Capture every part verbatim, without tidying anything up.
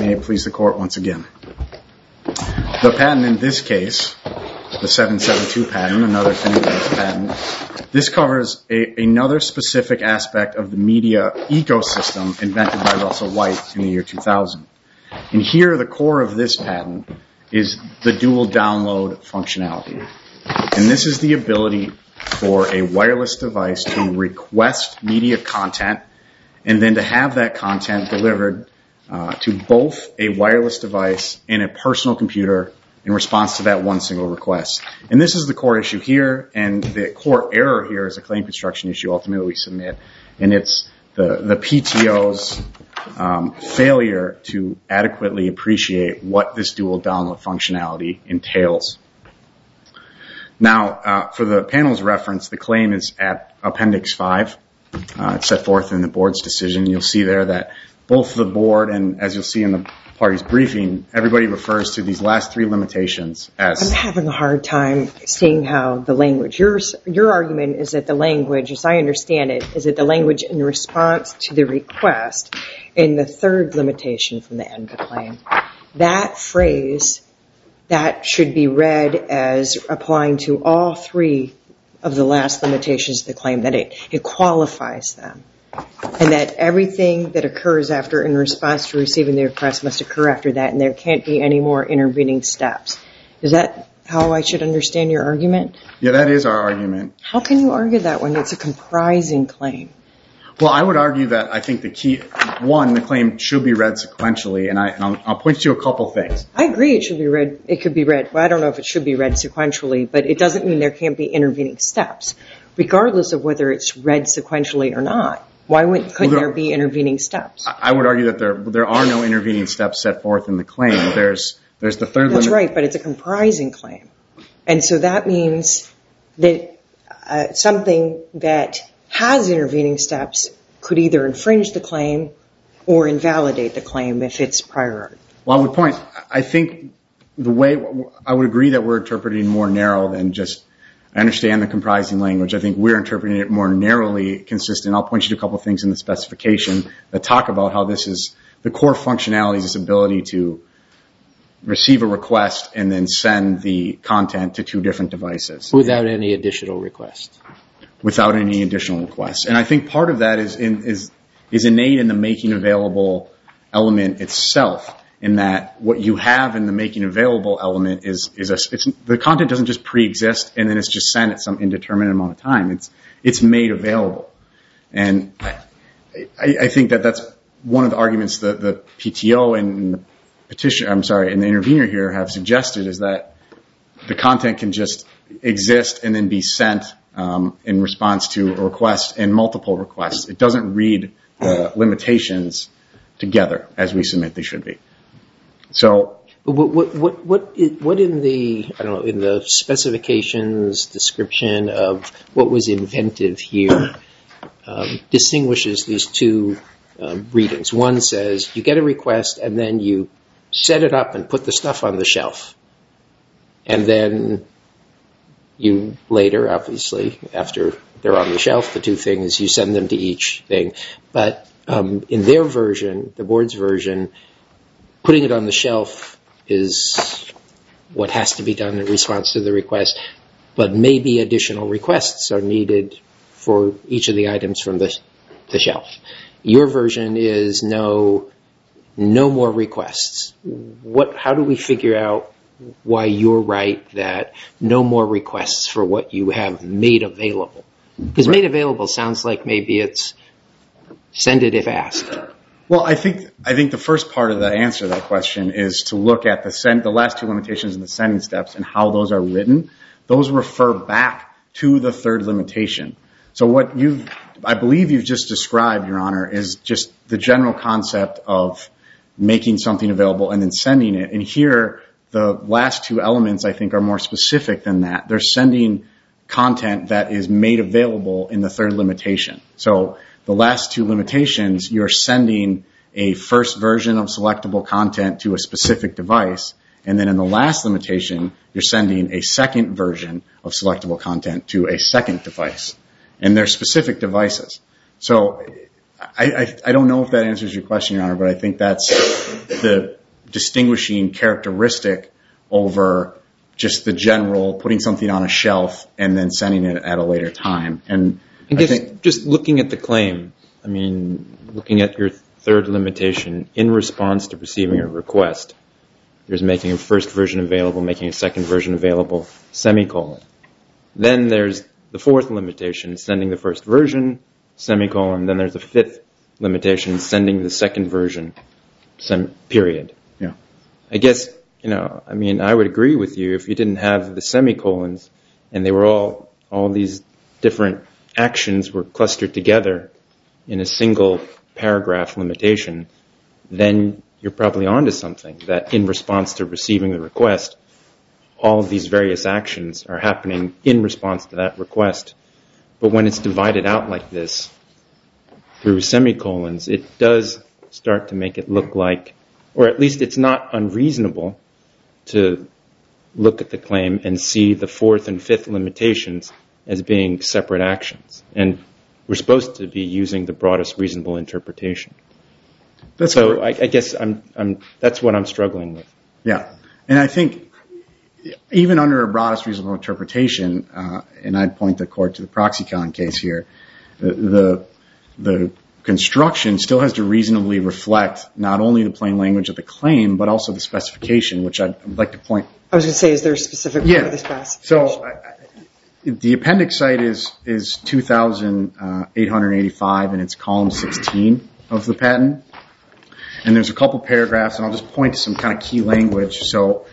May it please the Court once again. The patent in this case, the seven seven two patent, another Finney-based patent, this covers a, another specific aspect of the media ecosystem invented by Russell White in the year two thousand. And here, the core of this patent is the dual download functionality. And this is the ability for a wireless device to request media content and then to have that content delivered uh, to both a wireless device and a personal computer in response to that one single request. And this is the core issue here, and the core error here is a claim construction issue ultimately we submit, and it's the, the P T O's um, failure to adequately appreciate what this dual download functionality entails. Now, uh, for the panel's reference, the claim is at Appendix five. Uh, it's set forth in the board's decision. You'll see there that both the board and, as you'll see in the party's briefing, everybody refers to these last three limitations as... I'm having a hard time seeing how the language... Your, your argument is that the language, as I understand it, is that the language in response to the request in the third limitation from the end of the claim, that phrase, that should be read as applying to all three of the last limitations of the claim, that it, it qualifies them, and that everything that occurs after in response to receiving the request must occur after that, and there can't be any more intervening steps. Is that how I should understand your argument? Yeah, that is our argument. How can you argue that when it's a comprising claim? Well, I would argue that I think the key, one, the claim should be read sequentially, and, I, and I'll, I'll point you to a couple things. I agree it should be read, it could be read, well, I don't know if it should be read sequentially, but it doesn't mean there can't be intervening steps, regardless of whether it's read sequentially or not. Why wouldn't, couldn't well, there, there be intervening steps? I would argue that there there are no intervening steps set forth in the claim. There's there's the third That's limit. right, but it's a comprising claim. And so that means that uh, something that has intervening steps could either infringe the claim or invalidate the claim if it's prior art. Well, I would point, I think the way, I would agree that we're interpreting more narrow than just, I understand the comprising language. I think we're interpreting it more narrowly consistent. I'll point you to a couple of things in the specification that talk about how this is, the core functionality is this ability to receive a request and then send the content to two different devices. Without any additional request. Without any additional requests. And I think part of that is in, is is innate in the making available element itself, in that what you have in the making available element is is a, it's, the content doesn't just pre-exist and then it's just sent at some indeterminate amount of time. It's it's made available. And I, I, I think that that's one of the arguments that the P T O and the petition, I'm sorry, and the intervener here have suggested, is that the content can just exist and then be sent Um, in response to a request and multiple requests. It doesn't read the limitations together as we submit they should be. So, what what what what, what in the I don't know in the specifications description of what was inventive here um, distinguishes these two um, readings? One says you get a request and then you set it up and put the stuff on the shelf, and then you later, obviously, after they're on the shelf, the two things, you send them to each thing. But um, in their version, the board's version, putting it on the shelf is what has to be done in response to the request. But maybe additional requests are needed for each of the items from the, the shelf. Your version is no, no more requests. What? How do we figure out why you're right that no more requests for what you have made available? Because made available sounds like maybe it's send it if asked. Well, I think I think the first part of the answer to that question is to look at the send, the last two limitations in the sending steps and how those are written. Those refer back to the third limitation. So what you've, I believe you've just described, Your Honor, is just the general concept of making something available and then sending it. And here, the last two elements, I think, are more specific than that. They're sending content that is made available in the third limitation. So the last two limitations, you're sending a first version of selectable content to a specific device, and then in the last limitation, you're sending a second version of selectable content to a second device. And they're specific devices. So I, I, I don't know if that answers your question, Your Honor, but I think that's the distinguishing characteristic over just the general putting something on a shelf and then sending it at a later time. And I guess I think, just looking at the claim, I mean, looking at your third limitation, in response to receiving a request, there's making a first version available, making a second version available, semicolon. Then there's the fourth limitation, sending the first version, semicolon. Then there's the fifth limitation, sending the second version, sem- period. yeah. I guess, you know, I mean, I would agree with you if you didn't have the semicolons and they were all, all these different actions were clustered together in a single paragraph limitation, then you're probably onto something, that in response to receiving the request, all of these various actions are happening in response to that request. But when it's divided out like this through semicolons, it does start to make it look like, or at least it's not unreasonable to look at the claim and see the fourth and fifth limitations as being separate actions. And we're supposed to be using the broadest reasonable interpretation. That's so I, I guess I'm, I'm, that's what I'm struggling with. Yeah. And I think even under a broadest reasonable interpretation, uh, and I'd point the court to the Proxicon case here, the, the construction still has to reasonably reflect not only the plain language of the claim, but also the specification, which I'd like to point. I was going to say, is there a specific part Yeah. of the specification? So I, the appendix site is, is two thousand eight hundred eighty-five, and it's column sixteen of the patent. And there's a couple paragraphs, and I'll just point to some kind of key language. So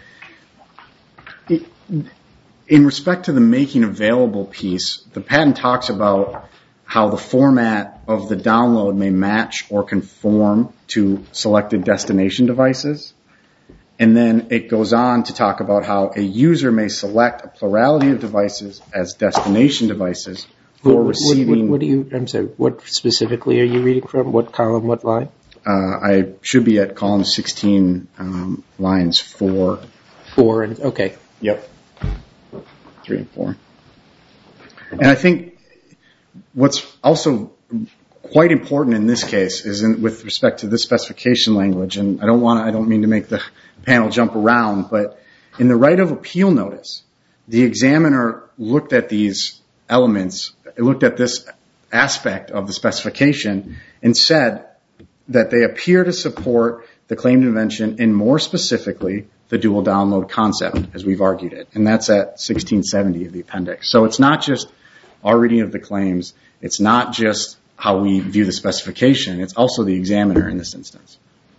in respect to the making available piece, the patent talks about how the format of the download may match or conform to selected destination devices. And then it goes on to talk about how a user may select a plurality of devices as destination devices for what, receiving. What, what do you? I'm sorry. What specifically are you reading from? What column? What line? Uh, I should be at column sixteen, um, lines four. Four and okay. Yep. Three and four. And I think what's also quite important in this case is in, with respect to this specification language, and I don't want to, I don't mean to make the panel jump around, but in the right of appeal notice, the examiner looked at these elements, looked at this aspect of the specification and said that they appear to support the claimed invention and more specifically the dual download concept as we've argued it. And that's at sixteen seventy of the appendix. So it's not just our reading of the claims. It's not just how we view the specification. It's also the examiner in this instance.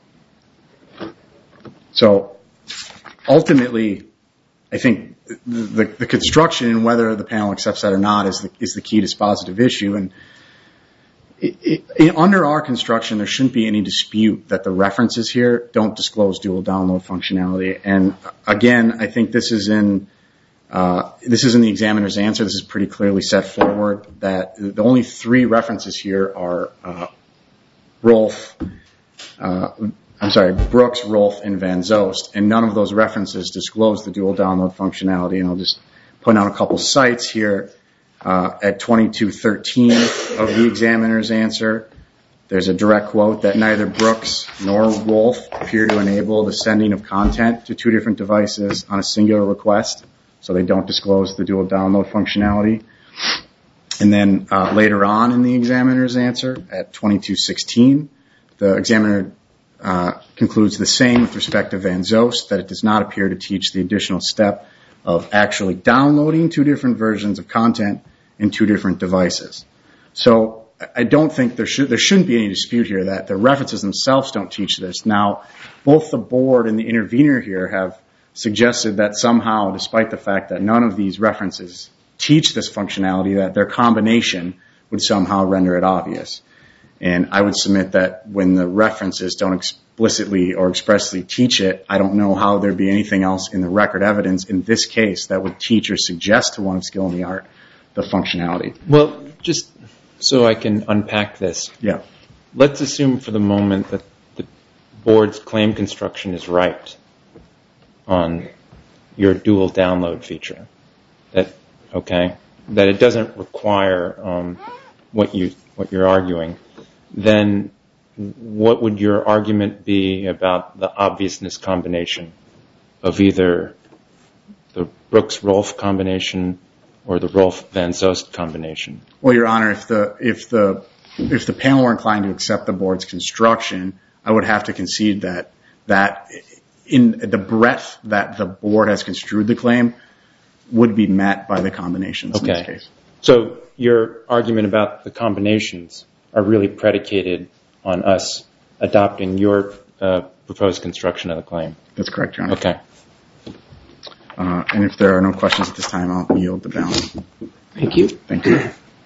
So ultimately, I think the, the construction and whether the panel accepts that or not is the, is the key dispositive issue. And it, it, it, under our construction, there shouldn't be any dispute that the references here don't disclose dual download functionality. And again, I think this is in uh, this is in the examiner's answer. This is pretty clearly set forward that the only three references here are uh, Rolf. Uh, I'm sorry, Brooks, Rolf, and Van Zost, and none of those references disclose the dual download functionality. And I'll just point out a couple sites here. Uh, at twenty-two thirteen of the examiner's answer, there's a direct quote that neither Brooks nor Rolf appear to enable the sending of content to two different devices on a singular request, so they don't disclose the dual download functionality. And then uh, later on in the examiner's answer, at twenty-two sixteen, the examiner uh, concludes the same with respect to Van Zost, that it does not appear to teach the additional step of actually downloading two different versions of content in two different devices. So I don't think there should there shouldn't be any dispute here that the references themselves don't teach this. Now, both the board and the intervener here have suggested that somehow, despite the fact that none of these references teach this functionality, that their combination would somehow render it obvious. And I would submit that when the references don't explicitly or expressly teach it, I don't know how there'd be anything else in the record evidence in this case that would teach or suggest to one of skill in the art the functionality. Well, just so I can unpack this. Yeah. Let's assume for the moment that the board's claim construction is right on your dual download feature. That okay? That it doesn't require um, what you what you're arguing. Then what would your argument be about the obviousness combination of either the Brooks-Rolfe combination or the Rolfe-Van Zost combination? Well, Your Honor, if the if the if the panel were inclined to accept the board's construction, I would have to concede that that in the breadth that the board has construed the claim would be met by the combinations okay. in this case. So your argument about the combinations are really predicated on us adopting your uh, proposed construction of the claim. That's correct, Your Honor. Okay. Uh, and if there are no questions at this time, I'll yield the balance. Thank you. Thank you.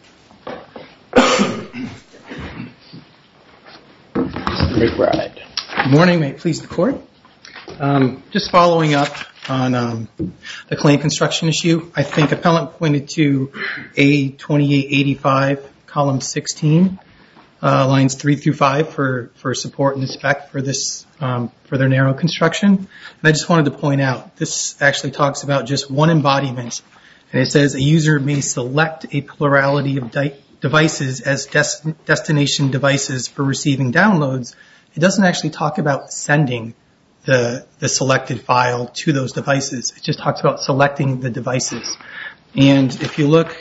McBride. Good morning. May it please the Court. Um, just following up on um, the claim construction issue, I think appellant pointed to A twenty-eight eighty-five, column sixteen, uh, lines three through five for, for support and the spec for this um, for their narrow construction. And I just wanted to point out, this actually talks about just one embodiment. And it says a user may select a plurality of di- devices as des- destination devices for receiving downloads. It doesn't actually talk about sending the the selected file to those devices. It just talks about selecting the devices. And if you look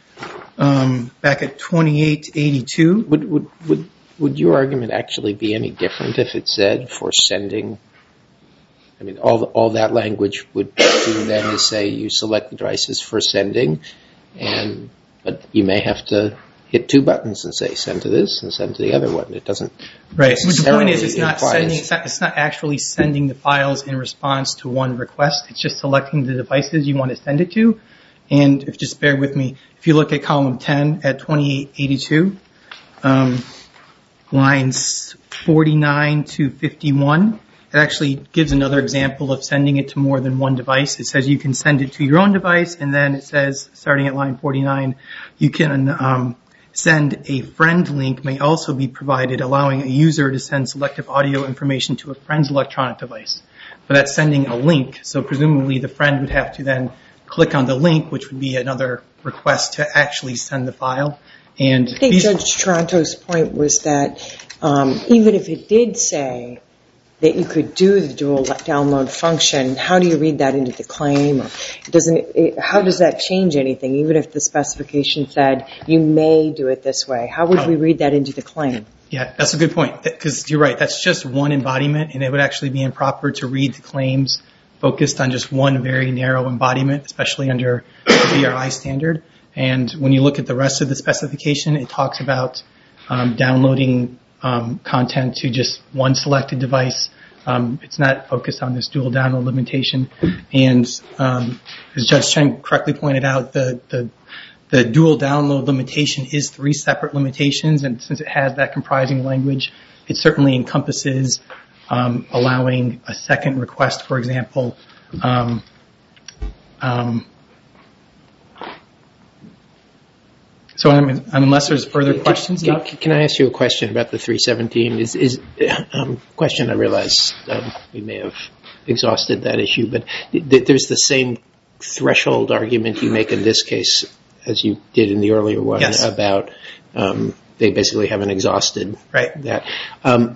um, back at twenty-eight eighty-two, Would, would would would your argument actually be any different if it said for sending? I mean, all the, all that language would do then is say you select the devices for sending, and but you may have to hit two buttons and say send to this and send to the other one. It doesn't. Right. But the point is, it's not implies- sending. It's not, it's not actually sending the files in response to one request. It's just selecting the devices you want to send it to. And if just bear with me, if you look at column ten at twenty-eight eighty-two, um, lines forty-nine to fifty-one, it actually gives another example of sending it to more than one device. It says you can send it to your own device, and then it says, starting at line forty-nine, you can um, send a friend link may also be provided, allowing a user to send selective audio information to a friend's electronic device. But that's sending a link, so presumably the friend would have to then click on the link, which would be another request to actually send the file. And I think Judge Toronto's point was that um, even if it did say that you could do the dual download function, how do you read that into the claim? Or it doesn't, it, how does that change anything? Even if the specification said you may do it this way, how would we read that into the claim? Yeah, that's a good point, because you're right. That's just one embodiment, and it would actually be improper to read the claims focused on just one very narrow embodiment, especially under the B R I standard. And when you look at the rest of the specification, it talks about um, downloading um, content to just one selected device. Um, it's not focused on this dual download limitation. And um, as Judge Chen correctly pointed out, the, the the dual download limitation is three separate limitations, and since it has that comprising language, it certainly encompasses um, allowing a second request, for example. Um, um, So um, unless there's further questions, can, can, can I ask you a question about the three seventeen? Is is um, question? I realize um, we may have exhausted that issue, but th- there's the same threshold argument you make in this case as you did in the earlier one. Yes. About um, they basically haven't exhausted right. that. Um,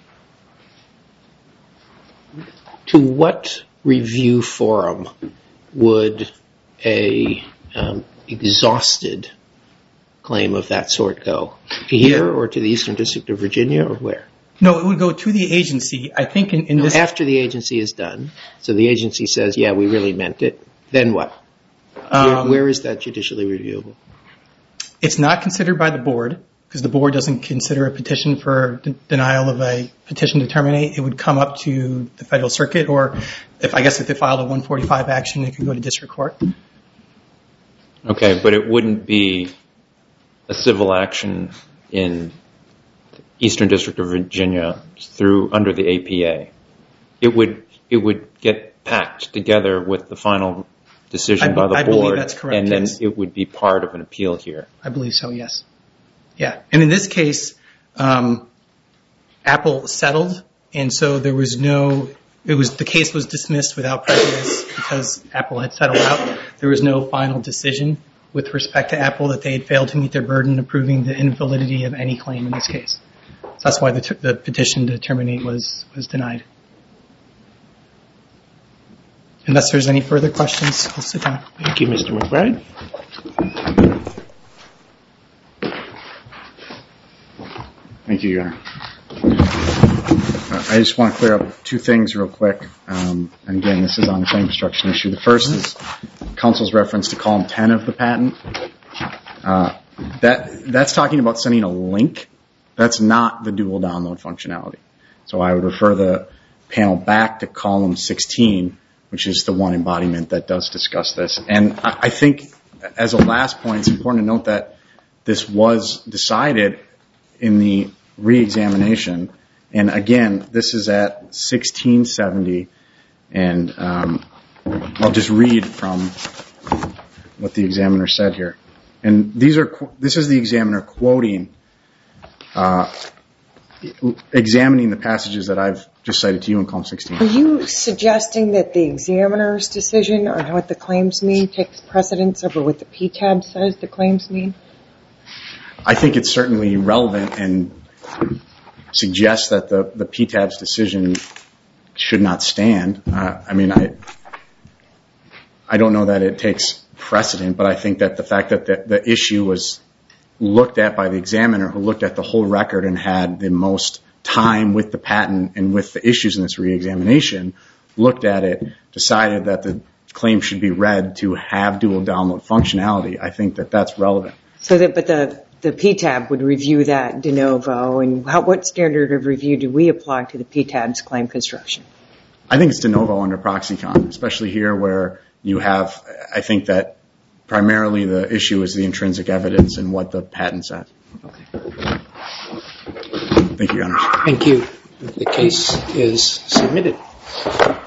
to what review forum would a um, exhausted claim of that sort go? Here, or to the Eastern District of Virginia, or where? No, it would go to the agency. I think in, in no, this... After the agency is done, so the agency says, yeah, we really meant it, then what? Um, where, where is that judicially reviewable? It's not considered by the board, because the board doesn't consider a petition for de- denial of a petition to terminate. It would come up to the federal circuit, or if I guess if they filed a one forty-five action, it could go to district court. Okay, but it wouldn't be a civil action in Eastern District of Virginia through under the A P A. It would it would get packed together with the final decision I, by the I board, believe that's correct, and then yes. it would be part of an appeal here. I believe so, yes. Yeah, and in this case, um, Apple settled, and so there was no. It was the case was dismissed without prejudice because Apple had settled out. There was no final decision with respect to Apple that they had failed to meet their burden of proving the invalidity of any claim in this case. So that's why the, t- the petition to terminate was, was denied. Unless there's any further questions, I'll sit down. Thank you, Mister McBride. Thank you, Your Honor. Uh, I just want to clear up two things real quick. Um, and again, this is on the claim construction issue. The first is counsel's reference to column ten of the patent. Uh, that that's talking about sending a link. That's not the dual download functionality. So I would refer the panel back to column sixteen, which is the one embodiment that does discuss this. And I, I think, as a last point, it's important to note that this was decided in the re-examination. And again, this is at sixteen seventy. And um, I'll just read from what the examiner said here. And these are this is the examiner quoting, uh, examining the passages that I've just cited to you in column sixteen. Are you suggesting that the examiner's decision on what the claims mean takes precedence over what the P T A B says the claims mean? I think it's certainly relevant and suggests that the, the P T A B's decision should not stand. Uh, I mean, I I don't know that it takes precedent, but I think that the fact that the, the issue was looked at by the examiner, who looked at the whole record and had the most time with the patent and with the issues in this re-examination, looked at it, decided that the claim should be read to have dual download functionality. I think that that's relevant. So that, but the, the P T A B would review that de novo, and how, what standard of review do we apply to the P T A B's claim construction? I think it's de novo under Proxicon, especially here where you have, I think that primarily the issue is the intrinsic evidence and what the patent says. Okay. Thank you, Your Honor. Thank you. The case is submitted.